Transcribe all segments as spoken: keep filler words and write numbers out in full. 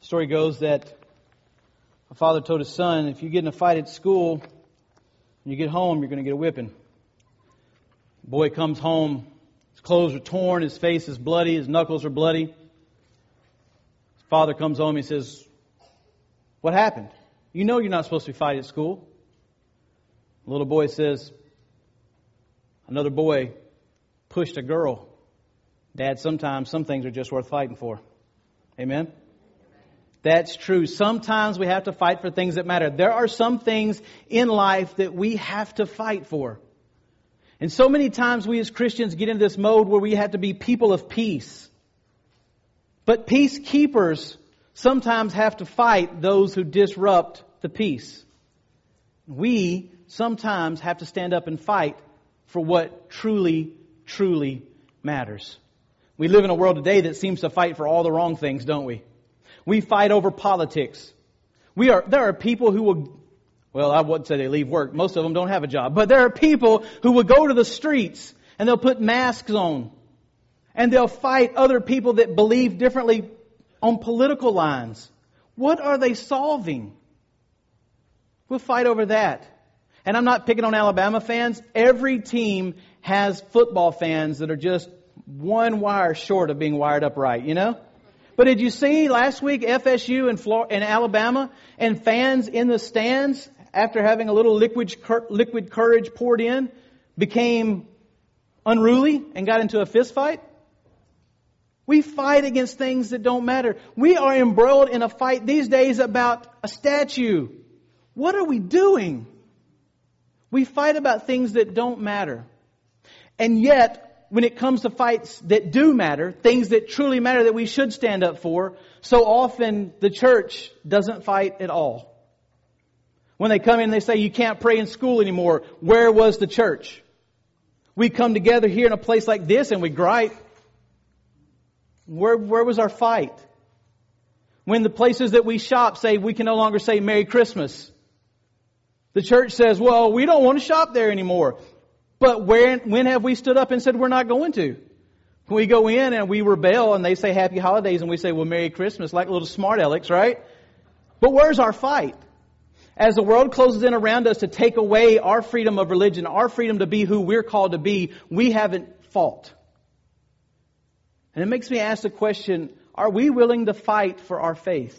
story goes that a father told his son, if you get in a fight at school and you get home, you're going to get a whipping. The boy comes home, his clothes are torn, his face is bloody, his knuckles are bloody. His father comes home, he says, what happened? You know you're not supposed to be fighting at school. The little boy says, another boy pushed a girl. Dad, sometimes some things are just worth fighting for. Amen? That's true. Sometimes we have to fight for things that matter. There are some things in life that we have to fight for. And so many times we as Christians get into this mode where we have to be people of peace. But peacekeepers sometimes have to fight those who disrupt the peace. We sometimes have to stand up and fight for what truly, truly matters. We live in a world today that seems to fight for all the wrong things, don't we? We fight over politics. We are, there are people who will, well, I wouldn't say they leave work. Most of them don't have a job. But there are people who will go to the streets and they'll put masks on. And they'll fight other people that believe differently on political lines. What are they solving? We'll fight over that. And I'm not picking on Alabama fans. Every team has football fans that are just one wire short of being wired up right, you know? But did you see last week F S U and Florida, and Alabama and fans in the stands after having a little liquid liquid courage poured in became unruly and got into a fist fight? We fight against things that don't matter. We are embroiled in a fight these days about a statue. What are we doing? We fight about things that don't matter. And yet, when it comes to fights that do matter, things that truly matter that we should stand up for, so often the church doesn't fight at all. When they come in and they say, you can't pray in school anymore, where was the church? We come together here in a place like this and we gripe. Where, where was our fight? When the places that we shop say we can no longer say Merry Christmas, the church says, well, we don't want to shop there anymore. But where, when have we stood up and said we're not going to? We go in and we rebel and they say Happy Holidays and we say, well, Merry Christmas, like little smart alecks, right? But where's our fight? As the world closes in around us to take away our freedom of religion, our freedom to be who we're called to be, we haven't fought. And it makes me ask the question, are we willing to fight for our faith?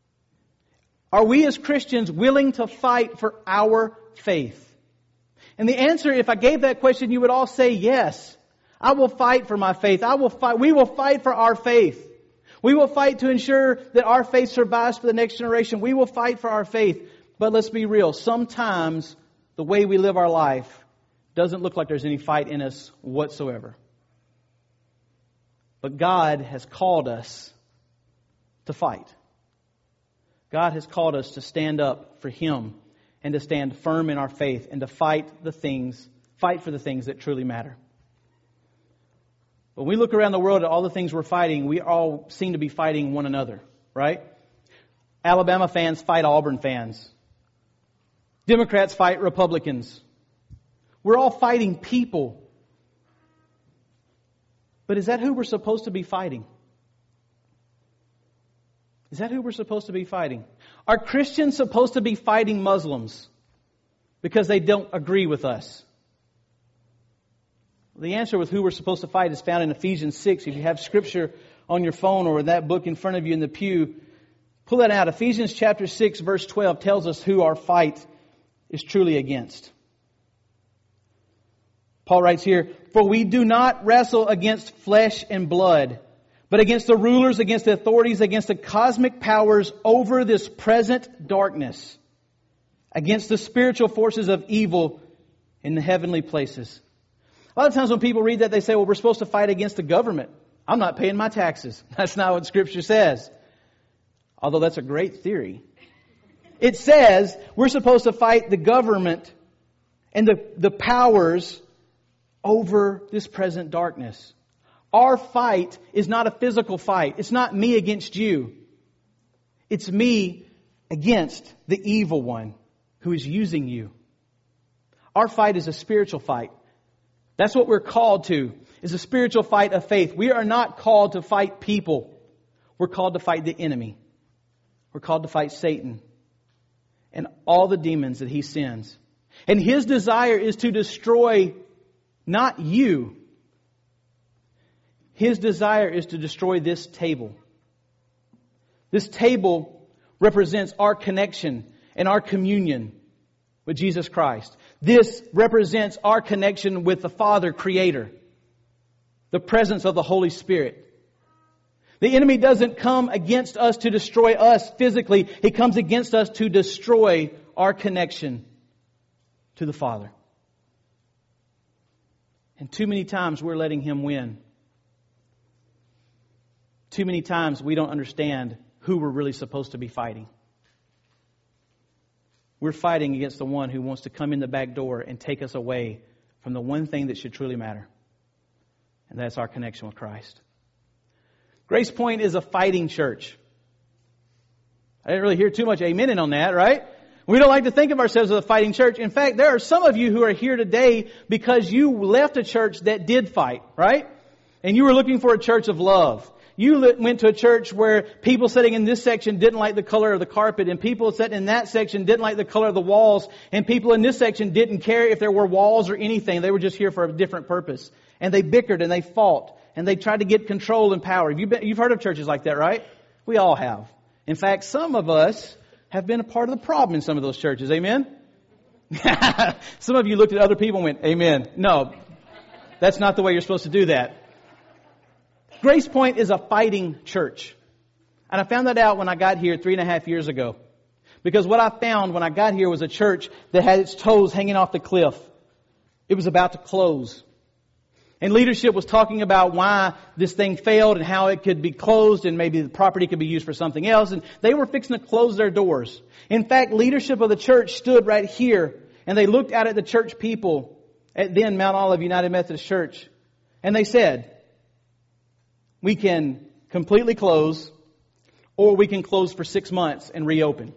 Are we as Christians willing to fight for our faith? And the answer, if I gave that question, you would all say yes. I will fight for my faith. I will fight. We will fight for our faith. We will fight to ensure that our faith survives for the next generation. We will fight for our faith. But let's be real. Sometimes the way we live our life doesn't look like there's any fight in us whatsoever. But God has called us to fight. God has called us to stand up for Him and to stand firm in our faith and to fight the things, fight for the things that truly matter. When we look around the world at all the things we're fighting, we all seem to be fighting one another, right? Alabama fans fight Auburn fans. Democrats fight Republicans. We're all fighting people. But is that who we're supposed to be fighting? Is that who we're supposed to be fighting? Are Christians supposed to be fighting Muslims because they don't agree with us? The answer with who we're supposed to fight is found in Ephesians six. If you have Scripture on your phone or in that book in front of you in the pew, pull that out. Ephesians chapter six verse twelve tells us who our fight is truly against. Paul writes here, for we do not wrestle against flesh and blood, but against the rulers, against the authorities, against the cosmic powers over this present darkness, against the spiritual forces of evil in the heavenly places. A lot of times when people read that, they say, well, we're supposed to fight against the government. I'm not paying my taxes. That's not what Scripture says. Although that's a great theory. It says we're supposed to fight the government and the, the powers over this present darkness. Our fight is not a physical fight. It's not me against you. It's me against the evil one who is using you. Our fight is a spiritual fight. That's what we're called to, is a spiritual fight of faith. We are not called to fight people. We're called to fight the enemy. We're called to fight Satan and all the demons that he sends. And his desire is to destroy not you. His desire is to destroy this table. This table represents our connection and our communion with Jesus Christ. This represents our connection with the Father, Creator. The presence of the Holy Spirit. The enemy doesn't come against us to destroy us physically. He comes against us to destroy our connection to the Father. And too many times we're letting him win. Too many times we don't understand who we're really supposed to be fighting. We're fighting against the one who wants to come in the back door and take us away from the one thing that should truly matter. And that's our connection with Christ. Grace Point is a fighting church. I didn't really hear too much amening on that, right? We don't like to think of ourselves as a fighting church. In fact, there are some of you who are here today because you left a church that did fight, right? And you were looking for a church of love. You went to a church where people sitting in this section didn't like the color of the carpet, and people sitting in that section didn't like the color of the walls, and people in this section didn't care if there were walls or anything. They were just here for a different purpose. And they bickered and they fought and they tried to get control and power. You've been, you've heard of churches like that, right? We all have. In fact, some of us have been a part of the problem in some of those churches. Amen? Some of you looked at other people and went, amen. No, that's not the way you're supposed to do that. Grace Point is a fighting church. And I found that out when I got here three and a half years ago. Because what I found when I got here was a church that had its toes hanging off the cliff. It was about to close. And leadership was talking about why this thing failed and how it could be closed and maybe the property could be used for something else. And they were fixing to close their doors. In fact, leadership of the church stood right here and they looked out at the church people at then Mount Olive United Methodist Church. And they said, we can completely close or we can close for six months and reopen.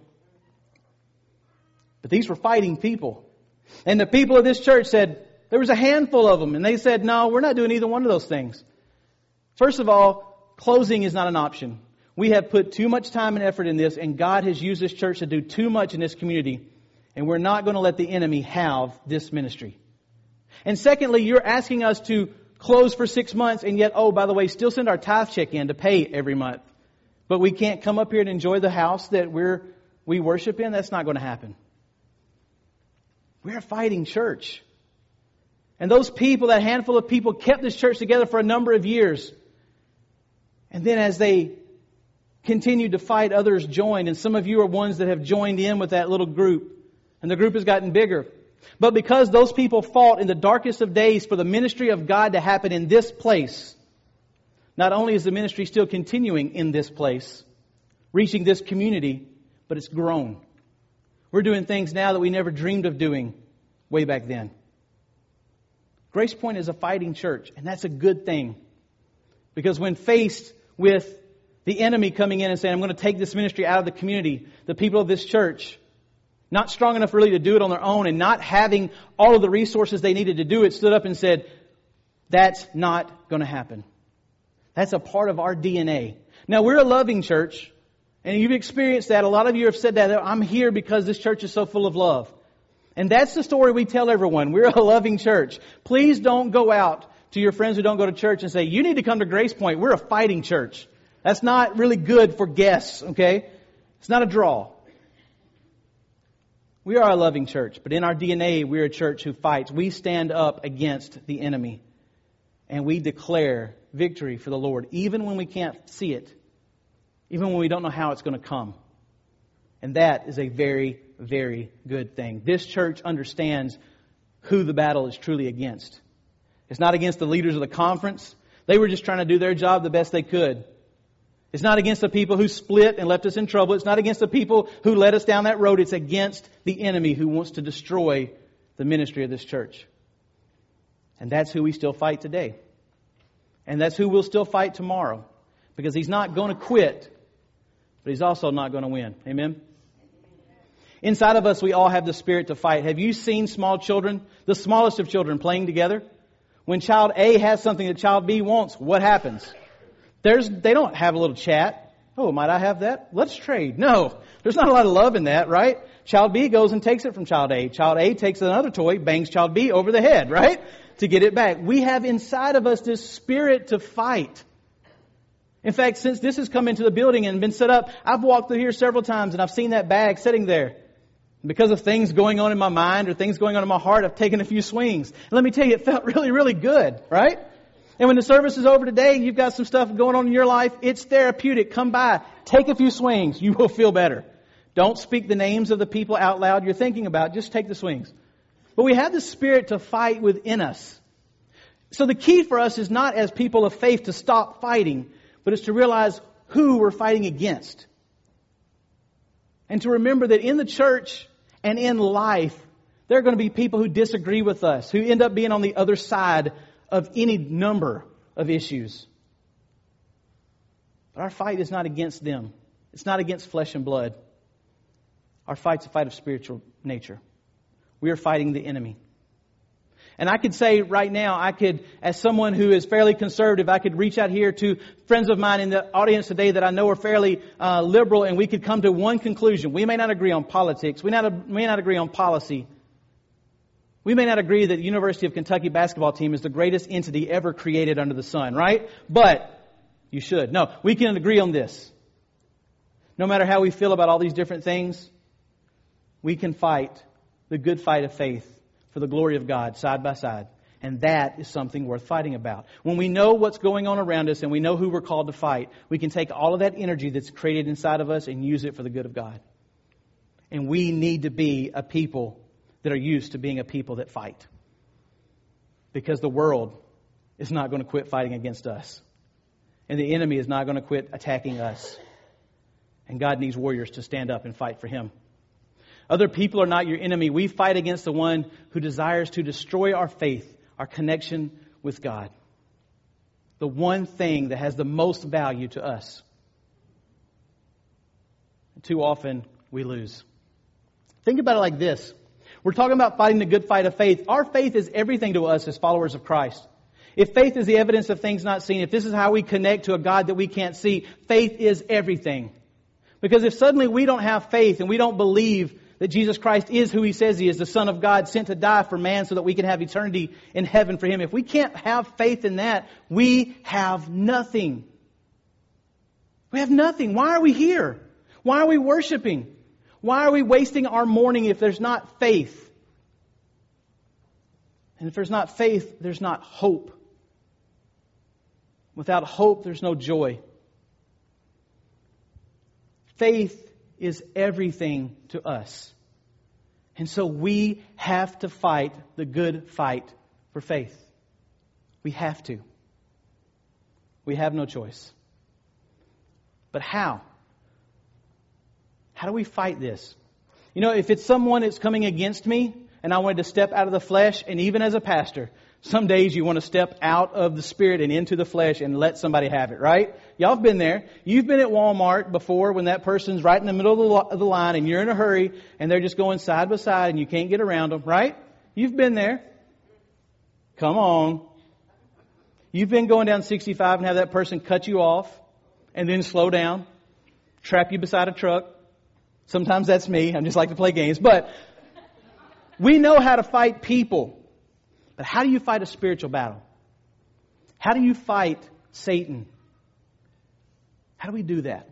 But these were fighting people. And the people of this church said, there was a handful of them, and they said, no, we're not doing either one of those things. First of all, closing is not an option. We have put too much time and effort in this, and God has used this church to do too much in this community, and we're not going to let the enemy have this ministry. And secondly, you're asking us to close for six months, and yet, oh, by the way, still send our tithe check in to pay every month. But we can't come up here and enjoy the house that we're we worship in. That's not going to happen. We're a fighting church. And those people, that handful of people, kept this church together for a number of years. And then as they continued to fight, others joined. And some of you are ones that have joined in with that little group. And the group has gotten bigger. But because those people fought in the darkest of days for the ministry of God to happen in this place, not only is the ministry still continuing in this place, reaching this community, but it's grown. We're doing things now that we never dreamed of doing way back then. Grace Point is a fighting church, and that's a good thing. Because when faced with the enemy coming in and saying, I'm going to take this ministry out of the community, the people of this church, not strong enough really to do it on their own and not having all of the resources they needed to do it, stood up and said, that's not going to happen. That's a part of our D N A. Now, we're a loving church, and you've experienced that. A lot of you have said that. I'm here because this church is so full of love. And that's the story we tell everyone. We're a loving church. Please don't go out to your friends who don't go to church and say, you need to come to Grace Point. We're a fighting church. That's not really good for guests, okay? It's not a draw. We are a loving church, but in our D N A, we're a church who fights. We stand up against the enemy, and we declare victory for the Lord, even when we can't see it, even when we don't know how it's going to come. And that is a very, very good thing. This church understands who the battle is truly against. It's not against the leaders of the conference. They were just trying to do their job the best they could. It's not against the people who split and left us in trouble. It's not against the people who led us down that road. It's against the enemy who wants to destroy the ministry of this church. And that's who we still fight today. And that's who we'll still fight tomorrow. Because he's not going to quit, but he's also not going to win. Amen? Inside of us, we all have the spirit to fight. Have you seen small children, the smallest of children, playing together? When child A has something that child B wants, what happens? There's, they don't have a little chat. Oh, might I have that? Let's trade. No, there's not a lot of love in that, right? Child B goes and takes it from child A. Child A takes another toy, bangs child B over the head, right? To get it back. We have inside of us this spirit to fight. In fact, since this has come into the building and been set up, I've walked through here several times and I've seen that bag sitting there. Because of things going on in my mind or things going on in my heart, I've taken a few swings. And let me tell you, it felt really, really good, right? And when the service is over today, you've got some stuff going on in your life, it's therapeutic. Come by, take a few swings. You will feel better. Don't speak the names of the people out loud you're thinking about. Just take the swings. But we have the spirit to fight within us. So the key for us is not as people of faith to stop fighting, but it's to realize who we're fighting against. And to remember that in the church and in life, there are going to be people who disagree with us, who end up being on the other side of any number of issues. But our fight is not against them. It's not against flesh and blood. Our fight's a fight of spiritual nature. We are fighting the enemy. And I could say right now, I could, as someone who is fairly conservative, I could reach out here to friends of mine in the audience today that I know are fairly uh, liberal, and we could come to one conclusion. We may not agree on politics. We not, may not agree on policy. We may not agree that the University of Kentucky basketball team is the greatest entity ever created under the sun, right? But you should. No, we can agree on this. No matter how we feel about all these different things, we can fight the good fight of faith for the glory of God side by side. And that is something worth fighting about. When we know what's going on around us and we know who we're called to fight, we can take all of that energy that's created inside of us and use it for the good of God. And we need to be a people that are used to being a people that fight. Because the world is not going to quit fighting against us. And the enemy is not going to quit attacking us. And God needs warriors to stand up and fight for Him. Other people are not your enemy. We fight against the one who desires to destroy our faith, our connection with God. The one thing that has the most value to us. And too often we lose. Think about it like this. We're talking about fighting the good fight of faith. Our faith is everything to us as followers of Christ. If faith is the evidence of things not seen, if this is how we connect to a God that we can't see, faith is everything. Because if suddenly we don't have faith and we don't believe that Jesus Christ is who He says He is, the Son of God sent to die for man so that we can have eternity in heaven for Him. If we can't have faith in that, we have nothing. We have nothing. Why are we here? Why are we worshiping? Why are we wasting our morning if there's not faith? And if there's not faith, there's not hope. Without hope, there's no joy. Faith is everything to us. And so we have to fight the good fight for faith. We have to. We have no choice. But how? How do we fight this? You know, if it's someone that's coming against me and I wanted to step out of the flesh, and even as a pastor, some days you want to step out of the spirit and into the flesh and let somebody have it, right? Y'all have been there. You've been at Walmart before when that person's right in the middle of the, lo- of the line and you're in a hurry and they're just going side by side and you can't get around them, right? You've been there. Come on. You've been going down sixty-five and have that person cut you off and then slow down, trap you beside a truck. Sometimes that's me. I just like to play games. But we know how to fight people. But how do you fight a spiritual battle? How do you fight Satan? How do we do that?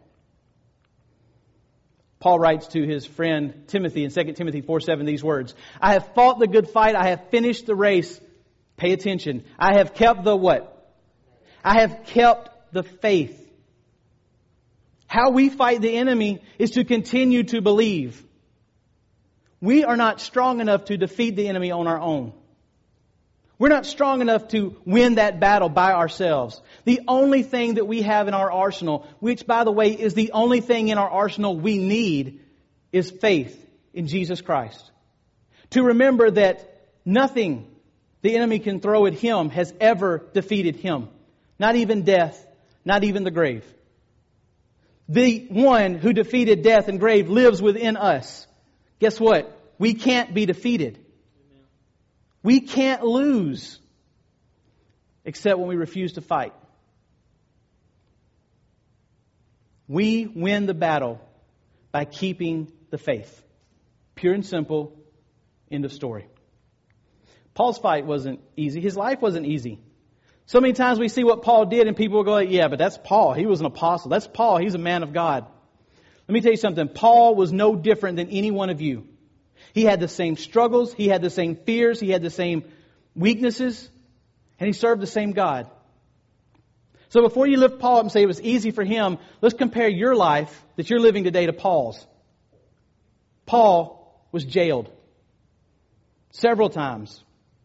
Paul writes to his friend Timothy in Second Timothy four seven these words. I have fought the good fight. I have finished the race. Pay attention. I have kept the what? I have kept the faith. How we fight the enemy is to continue to believe. We are not strong enough to defeat the enemy on our own. We're not strong enough to win that battle by ourselves. The only thing that we have in our arsenal, which by the way is the only thing in our arsenal we need, is faith in Jesus Christ. To remember that nothing the enemy can throw at Him has ever defeated Him. Not even death, not even the grave. The one who defeated death and grave lives within us. Guess what? We can't be defeated. We can't lose except when we refuse to fight. We win the battle by keeping the faith. Pure and simple, end of story. Paul's fight wasn't easy. His life wasn't easy. So many times we see what Paul did and people will go, yeah, but that's Paul. He was an apostle. That's Paul. He's a man of God. Let me tell you something. Paul was no different than any one of you. He had the same struggles. He had the same fears. He had the same weaknesses. And he served the same God. So before you lift Paul up and say it was easy for him, let's compare your life that you're living today to Paul's. Paul was jailed several times.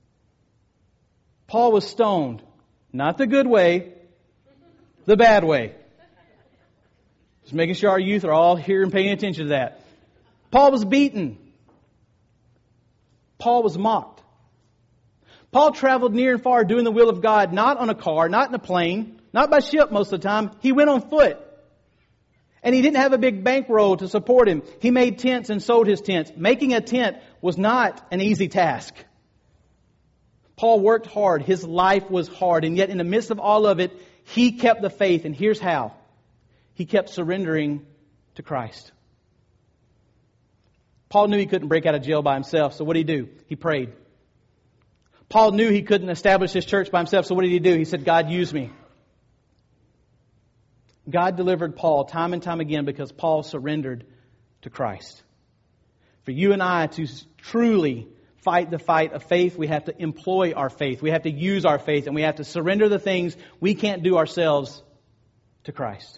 Paul was stoned. Not the good way, the bad way. Just making sure our youth are all here and paying attention to that. Paul was beaten. Paul was mocked. Paul traveled near and far doing the will of God, not on a car, not in a plane, not by ship most of the time. He went on foot. And he didn't have a big bankroll to support him. He made tents and sold his tents. Making a tent was not an easy task. Paul worked hard. His life was hard. And yet in the midst of all of it, he kept the faith. And here's how. He kept surrendering to Christ. Paul knew he couldn't break out of jail by himself. So what did he do? He prayed. Paul knew he couldn't establish his church by himself. So what did he do? He said, God, use me. God delivered Paul time and time again because Paul surrendered to Christ. For you and I to truly fight the fight of faith, we have to employ our faith. We have to use our faith, and we have to surrender the things we can't do ourselves to Christ.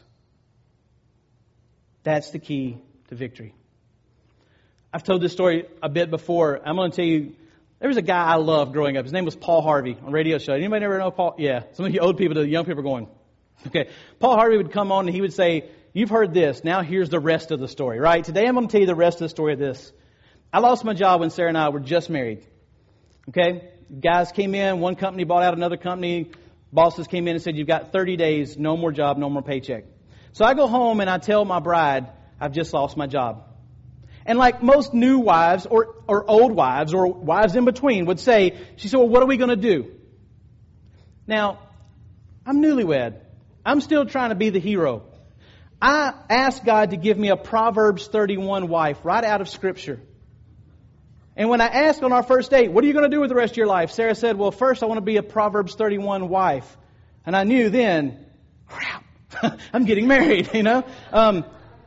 That's the key to victory. I've told this story a bit before. I'm going to tell you, there was a guy I loved growing up. His name was Paul Harvey on a radio show. Anybody ever know Paul? Yeah. Some of you old people, the young people are going, okay. Paul Harvey would come on and he would say, you've heard this. Now here's the rest of the story, right? Today I'm going to tell you the rest of the story of this. I lost my job when Sarah and I were just married. Okay? Guys came in. One company bought out another company. Bosses came in and said, you've got thirty days, no more job, no more paycheck. So I go home and I tell my bride, I've just lost my job. And like most new wives or, or old wives or wives in between would say, she said, well, what are we going to do? Now, I'm newlywed. I'm still trying to be the hero. I asked God to give me a Proverbs thirty-one wife right out of Scripture. And when I asked on our first date, what are you going to do with the rest of your life? Sarah said, well, first I want to be a Proverbs thirty-one wife. And I knew then, crap, I'm getting married, you know. Um,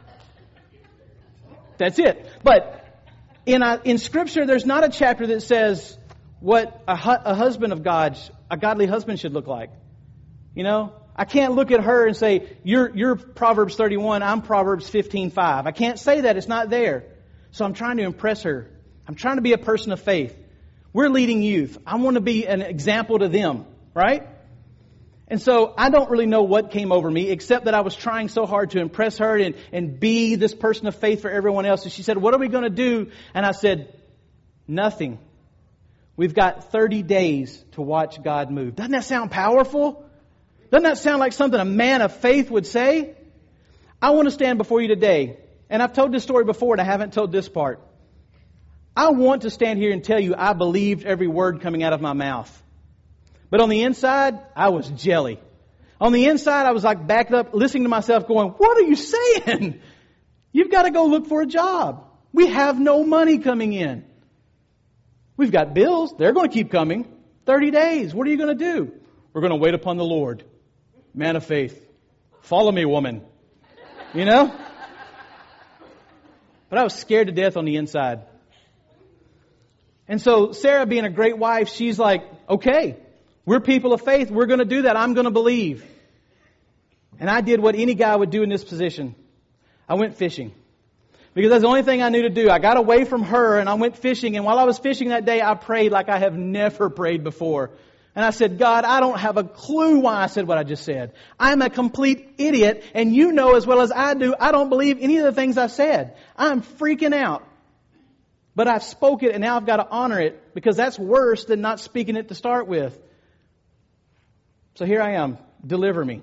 that's it. But in a, in Scripture, there's not a chapter that says what a, hu- a husband of God, a godly husband should look like. You know, I can't look at her and say, you're, you're Proverbs thirty-one, I'm Proverbs fifteen five. I can't say that. It's not there. So I'm trying to impress her. I'm trying to be a person of faith. We're leading youth. I want to be an example to them, right? And so I don't really know what came over me, except that I was trying so hard to impress her and, and be this person of faith for everyone else. And she said, what are we going to do? And I said, nothing. We've got thirty days to watch God move. Doesn't that sound powerful? Doesn't that sound like something a man of faith would say? I want to stand before you today. And I've told this story before and I haven't told this part. I want to stand here and tell you I believed every word coming out of my mouth. But on the inside, I was jelly. On the inside, I was like backed up, listening to myself going, what are you saying? You've got to go look for a job. We have no money coming in. We've got bills. They're going to keep coming. thirty days. What are you going to do? We're going to wait upon the Lord. Man of faith. Follow me, woman. You know? But I was scared to death on the inside. And so Sarah, being a great wife, she's like, okay, we're people of faith. We're going to do that. I'm going to believe. And I did what any guy would do in this position. I went fishing. Because that's the only thing I knew to do. I got away from her and I went fishing. And while I was fishing that day, I prayed like I have never prayed before. And I said, God, I don't have a clue why I said what I just said. I'm a complete idiot. And you know as well as I do, I don't believe any of the things I said. I'm freaking out. But I've spoke it and now I've got to honor it because that's worse than not speaking it to start with. So here I am. Deliver me.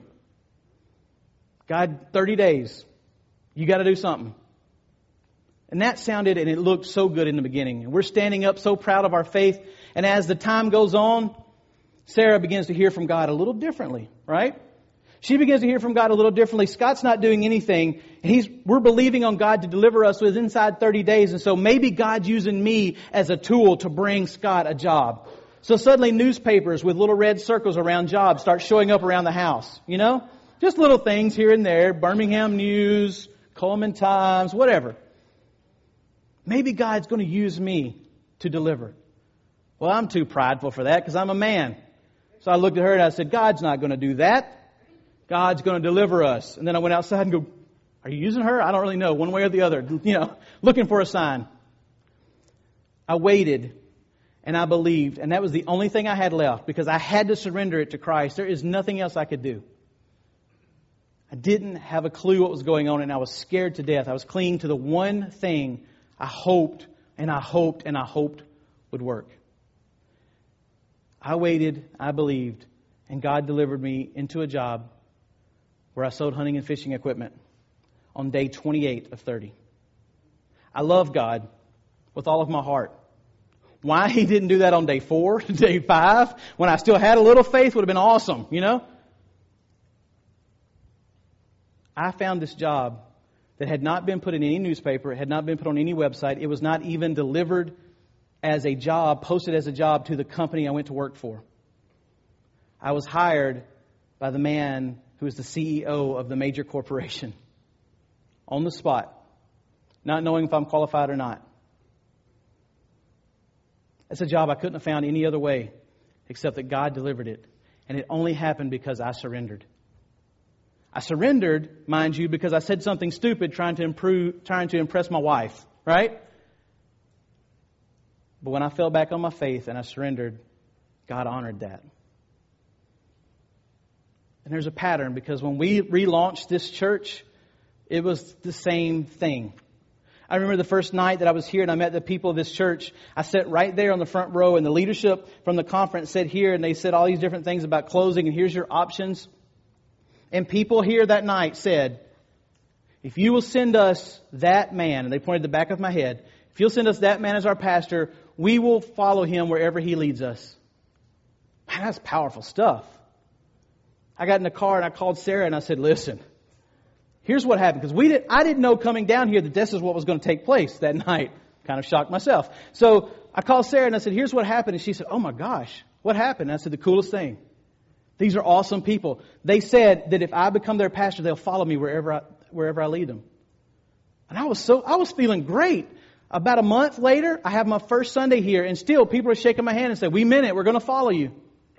God, thirty days. You got to do something. And that sounded and it looked so good in the beginning. And we're standing up so proud of our faith. And as the time goes on, Sarah begins to hear from God a little differently, right? She begins to hear from God a little differently. Scott's not doing anything. He's, we're believing on God to deliver us within inside thirty days. And so maybe God's using me as a tool to bring Scott a job. So suddenly newspapers with little red circles around jobs start showing up around the house. You know? Just little things here and there. Birmingham News, Coleman Times, whatever. Maybe God's going to use me to deliver. Well, I'm too prideful for that because I'm a man. So I looked at her and I said, God's not going to do that. God's going to deliver us. And then I went outside and go, are you using her? I don't really know, one way or the other. You know, looking for a sign. I waited and I believed. And that was the only thing I had left because I had to surrender it to Christ. There is nothing else I could do. I didn't have a clue what was going on and I was scared to death. I was clinging to the one thing I hoped and I hoped and I hoped would work. I waited, I believed, and God delivered me into a job where I sold hunting and fishing equipment on day twenty-eight of thirty. I love God with all of my heart. Why He didn't do that on day four, day five, when I still had a little faith would have been awesome, you know? I found this job that had not been put in any newspaper, it had not been put on any website, it was not even delivered as a job, posted as a job to the company I went to work for. I was hired by the man who is the C E O of the major corporation. On the spot. Not knowing if I'm qualified or not. It's a job I couldn't have found any other way except that God delivered it. And it only happened because I surrendered. I surrendered, mind you, because I said something stupid trying to improve, trying to impress my wife. Right? But when I fell back on my faith and I surrendered, God honored that. And there's a pattern because when we relaunched this church, it was the same thing. I remember the first night that I was here and I met the people of this church. I sat right there on the front row and the leadership from the conference sat here and they said all these different things about closing and here's your options. And people here that night said, if you will send us that man, and they pointed the back of my head, if you'll send us that man as our pastor, we will follow him wherever he leads us. Man, that's powerful stuff. I got in the car and I called Sarah and I said, listen, here's what happened. Because we did, I didn't know coming down here that this is what was going to take place that night. Kind of shocked myself. So I called Sarah and I said, here's what happened. And she said, oh my gosh, what happened? And I said, the coolest thing. These are awesome people. They said that if I become their pastor, they'll follow me wherever I, wherever I lead them. And I was so, I was feeling great. About a month later, I have my first Sunday here and still people are shaking my hand and say, we meant it. We're going to follow you.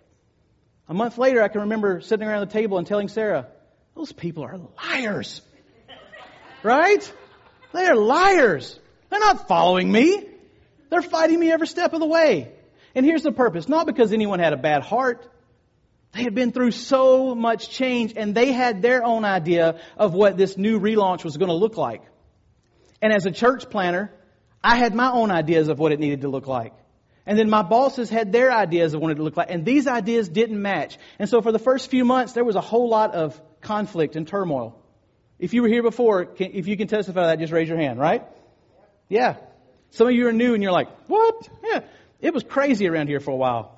A month later, I can remember sitting around the table and telling Sarah, those people are liars. Right? They are liars. They're not following me. They're fighting me every step of the way. And here's the purpose. Not because anyone had a bad heart. They had been through so much change and they had their own idea of what this new relaunch was going to look like. And as a church planner, I had my own ideas of what it needed to look like. And then my bosses had their ideas of what it looked like. And these ideas didn't match. And so for the first few months, there was a whole lot of conflict and turmoil. If you were here before, can, if you can testify to that, just raise your hand, right? Yeah. Some of you are new and you're like, what? Yeah. It was crazy around here for a while.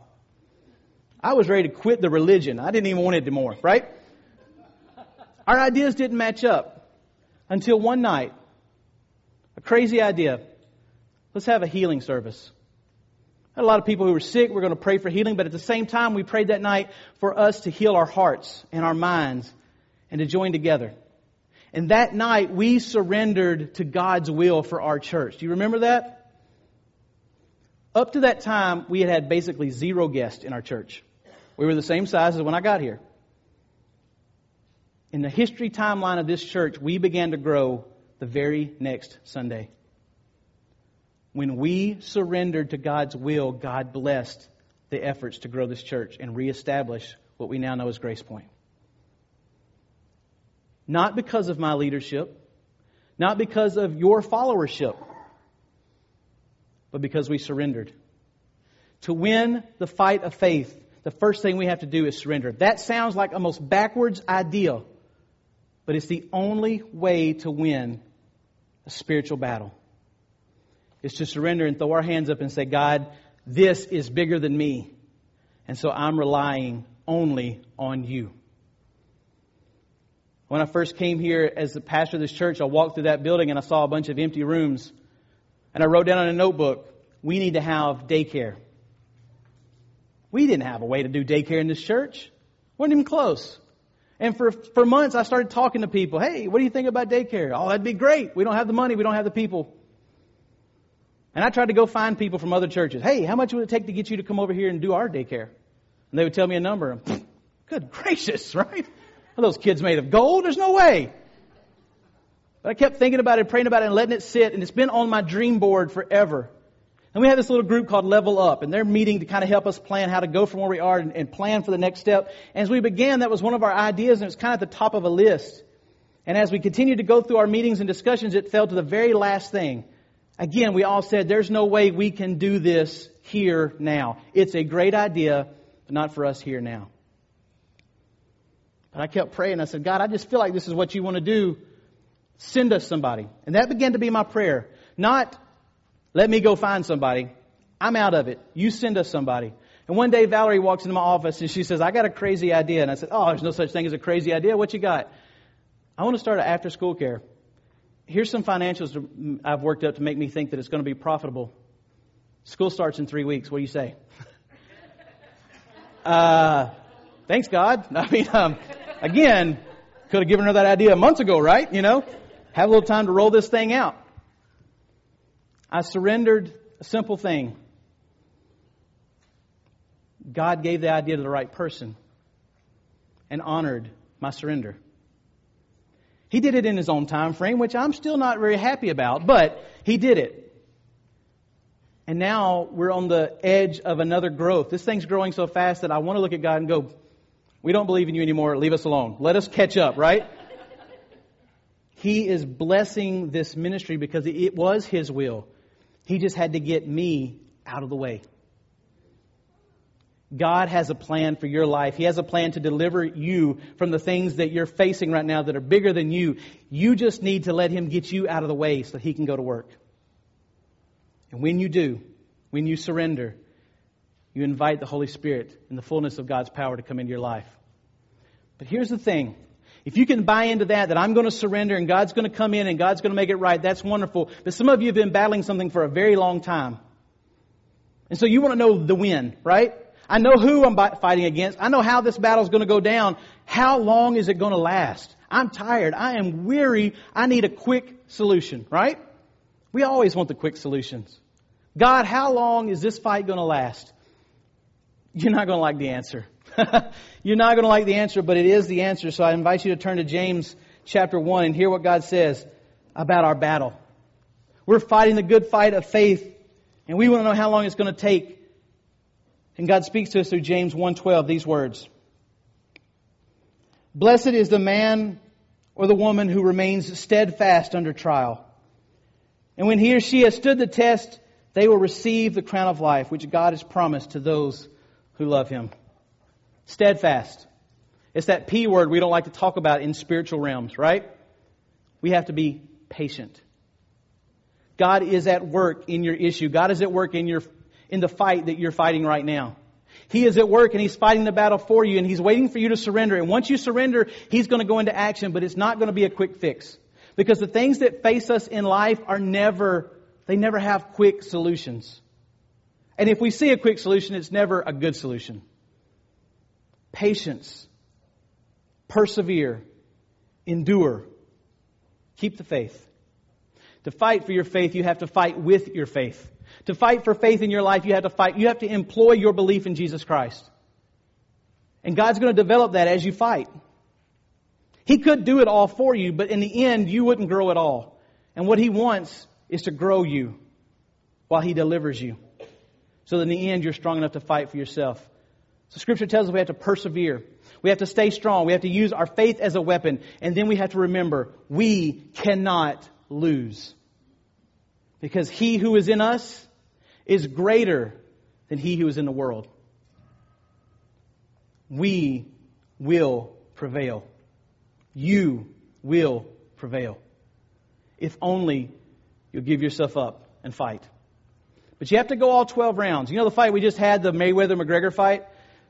I was ready to quit the religion. I didn't even want it anymore, right? Our ideas didn't match up until one night. A crazy idea. Let's have a healing service. Had a lot of people who were sick. We're going to pray for healing. But at the same time, we prayed that night for us to heal our hearts and our minds and to join together. And that night, we surrendered to God's will for our church. Do you remember that? Up to that time, we had had basically zero guests in our church. We were the same size as when I got here. In the history timeline of this church, we began to grow the very next Sunday. When we surrendered to God's will, God blessed the efforts to grow this church and reestablish what we now know as Grace Point. Not because of my leadership, not because of your followership, but because we surrendered. To win the fight of faith, the first thing we have to do is surrender. That sounds like a most backwards idea, but it's the only way to win a spiritual battle. Is to surrender and throw our hands up and say, God, this is bigger than me. And so I'm relying only on you. When I first came here as the pastor of this church, I walked through that building and I saw a bunch of empty rooms. And I wrote down in a notebook, we need to have daycare. We didn't have a way to do daycare in this church. Wasn't even close. And for, for months, I started talking to people. Hey, what do you think about daycare? Oh, that'd be great. We don't have the money. We don't have the people. And I tried to go find people from other churches. Hey, how much would it take to get you to come over here and do our daycare? And they would tell me a number. Good gracious, right? Are those kids made of gold? There's no way. But I kept thinking about it, praying about it, and letting it sit. And it's been on my dream board forever. And we have this little group called Level Up, and they're meeting to kind of help us plan how to go from where we are and, and plan for the next step. And as we began, that was one of our ideas, and it was kind of at the top of a list. And as we continued to go through our meetings and discussions, it fell to the very last thing. Again, we all said, there's no way we can do this here now. It's a great idea, but not for us here now. But I kept praying. I said, God, I just feel like this is what you want to do. Send us somebody. And that began to be my prayer. Not, let me go find somebody. I'm out of it. You send us somebody. And one day Valerie walks into my office and she says, I got a crazy idea. And I said, oh, there's no such thing as a crazy idea. What you got? I want to start an after school care. Here's some financials I've worked up to make me think that it's going to be profitable. School starts in three weeks. What do you say? uh, thanks, God. I mean, um, again, could have given her that idea months ago, right? You know, have a little time to roll this thing out. I surrendered a simple thing. God gave the idea to the right person and honored my surrender. He did it in His own time frame, which I'm still not very happy about, but He did it. And now we're on the edge of another growth. This thing's growing so fast that I want to look at God and go, we don't believe in you anymore. Leave us alone. Let us catch up, right? He is blessing this ministry because it was His will. He just had to get me out of the way. God has a plan for your life. He has a plan to deliver you from the things that you're facing right now that are bigger than you. You just need to let Him get you out of the way so He can go to work. And when you do, when you surrender, you invite the Holy Spirit and the fullness of God's power to come into your life. But here's the thing. If you can buy into that, that I'm going to surrender and God's going to come in and God's going to make it right, that's wonderful. But some of you have been battling something for a very long time. And so you want to know the win, right? I know who I'm fighting against. I know how this battle is going to go down. How long is it going to last? I'm tired. I am weary. I need a quick solution, right? We always want the quick solutions. God, how long is this fight going to last? You're not going to like the answer. You're not going to like the answer, but it is the answer. So I invite you to turn to James chapter one and hear what God says about our battle. We're fighting the good fight of faith, and we want to know how long it's going to take. And God speaks to us through James one twelve, these words. Blessed is the man or the woman who remains steadfast under trial. And when he or she has stood the test, they will receive the crown of life, which God has promised to those who love Him. Steadfast. It's that P word we don't like to talk about in spiritual realms, right? We have to be patient. God is at work in your issue. God is at work in your in the fight that you're fighting right now. He is at work and He's fighting the battle for you, and He's waiting for you to surrender. And once you surrender, He's going to go into action, but it's not going to be a quick fix. Because the things that face us in life are never, they never have quick solutions. And if we see a quick solution, it's never a good solution. Patience. Persevere. Endure. Keep the faith. To fight for your faith, you have to fight with your faith. To fight for faith in your life, you have to fight. You have to employ your belief in Jesus Christ. And God's going to develop that as you fight. He could do it all for you, but in the end, you wouldn't grow at all. And what He wants is to grow you while He delivers you. So that in the end, you're strong enough to fight for yourself. So Scripture tells us we have to persevere. We have to stay strong. We have to use our faith as a weapon. And then we have to remember, we cannot lose. Because He who is in us is greater than he who is in the world. We will prevail. You will prevail. If only you'll give yourself up and fight. But you have to go all twelve rounds. You know the fight we just had, the Mayweather-McGregor fight?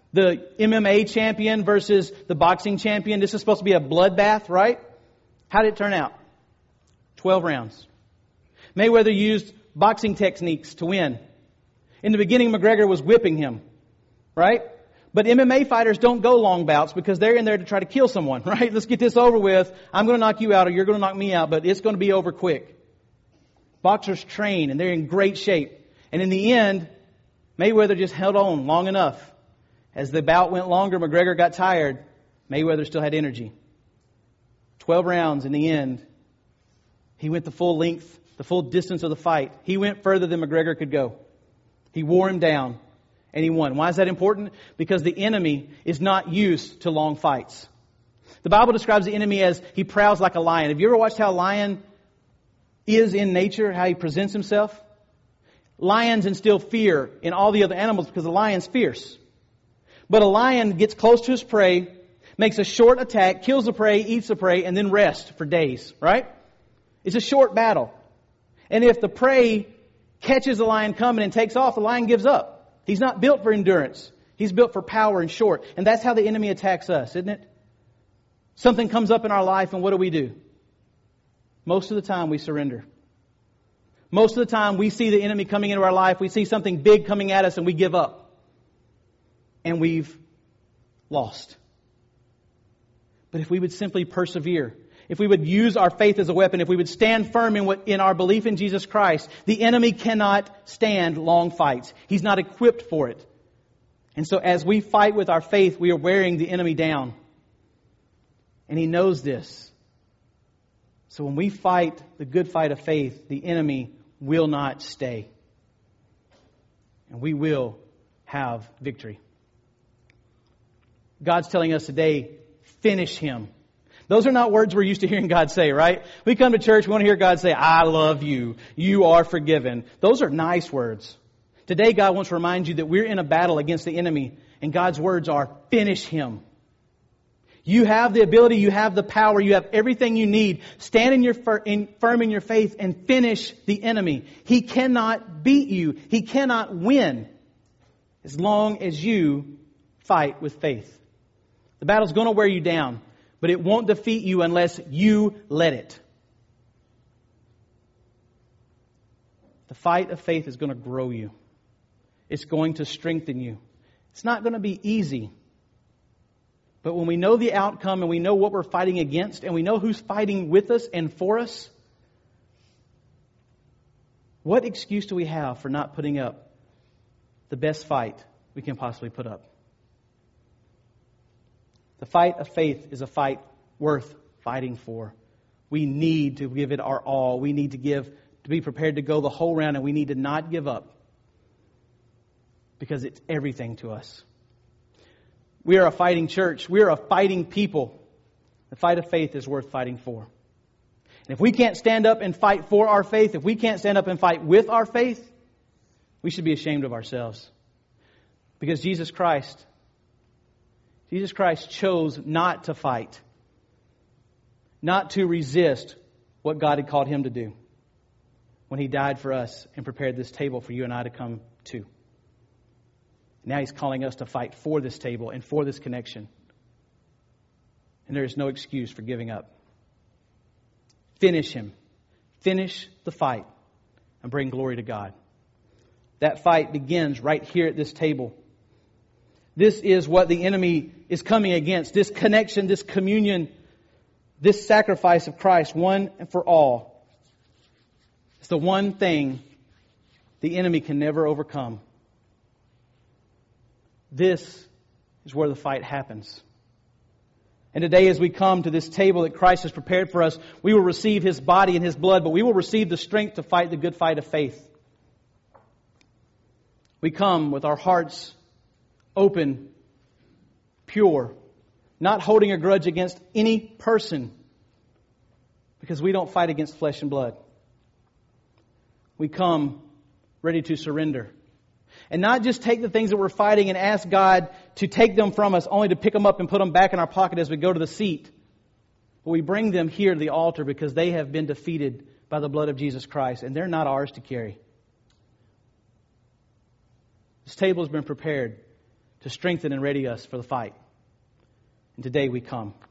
The M M A champion versus the boxing champion. This is supposed to be a bloodbath, right? How did it turn out? Twelve rounds. Mayweather used boxing techniques to win. In the beginning, McGregor was whipping him, right? But M M A fighters don't go long bouts because they're in there to try to kill someone, right? Let's get this over with. I'm going to knock you out or you're going to knock me out, but it's going to be over quick. Boxers train and they're in great shape. And in the end, Mayweather just held on long enough. As the bout went longer, McGregor got tired. Mayweather still had energy. Twelve rounds in the end. He went the full length, the full distance of the fight. He went further than McGregor could go. He wore him down and he won. Why is that important? Because the enemy is not used to long fights. The Bible describes the enemy as he prowls like a lion. Have you ever watched how a lion is in nature, how he presents himself? Lions instill fear in all the other animals because the lion's fierce. But a lion gets close to his prey, makes a short attack, kills the prey, eats the prey, and then rests for days, right? It's a short battle. And if the prey catches the lion coming and takes off, the lion gives up. He's not built for endurance. He's built for power and short. And that's how the enemy attacks us, isn't it? Something comes up in our life and what do we do? Most of the time we surrender. Most of the time we see the enemy coming into our life. We see something big coming at us and we give up. And we've lost. But if we would simply persevere, if we would use our faith as a weapon, if we would stand firm in what, in our belief in Jesus Christ, the enemy cannot stand long fights. He's not equipped for it. And so as we fight with our faith, we are wearing the enemy down. And he knows this. So when we fight the good fight of faith, the enemy will not stay. And we will have victory. God's telling us today, finish him. Those are not words we're used to hearing God say, right? We come to church, we want to hear God say, I love you. You are forgiven. Those are nice words. Today, God wants to remind you that we're in a battle against the enemy, and God's words are, finish him. You have the ability, you have the power, you have everything you need. Stand in your fir- in, firm in your faith and finish the enemy. He cannot beat you. He cannot win as long as you fight with faith. The battle's going to wear you down, but it won't defeat you unless you let it. The fight of faith is going to grow you. It's going to strengthen you. It's not going to be easy. But when we know the outcome and we know what we're fighting against and we know who's fighting with us and for us, what excuse do we have for not putting up the best fight we can possibly put up? The fight of faith is a fight worth fighting for. We need to give it our all. We need to give, to be prepared to go the whole round, and we need to not give up because it's everything to us. We are a fighting church. We are a fighting people. The fight of faith is worth fighting for. And if we can't stand up and fight for our faith, if we can't stand up and fight with our faith, we should be ashamed of ourselves. Because Jesus Christ Jesus Christ chose not to fight, not to resist what God had called him to do when he died for us and prepared this table for you and I to come to. Now he's calling us to fight for this table and for this connection. And there is no excuse for giving up. Finish him. Finish the fight and bring glory to God. That fight begins right here at this table. This is what the enemy is coming against. This connection, this communion, this sacrifice of Christ, one and for all. It's the one thing the enemy can never overcome. This is where the fight happens. And today as we come to this table that Christ has prepared for us, we will receive his body and his blood, but we will receive the strength to fight the good fight of faith. We come with our hearts open, pure, not holding a grudge against any person because we don't fight against flesh and blood. We come ready to surrender. And not just take the things that we're fighting and ask God to take them from us only to pick them up and put them back in our pocket as we go to the seat. But we bring them here to the altar because they have been defeated by the blood of Jesus Christ and they're not ours to carry. This table has been prepared to strengthen and ready us for the fight. And today we come.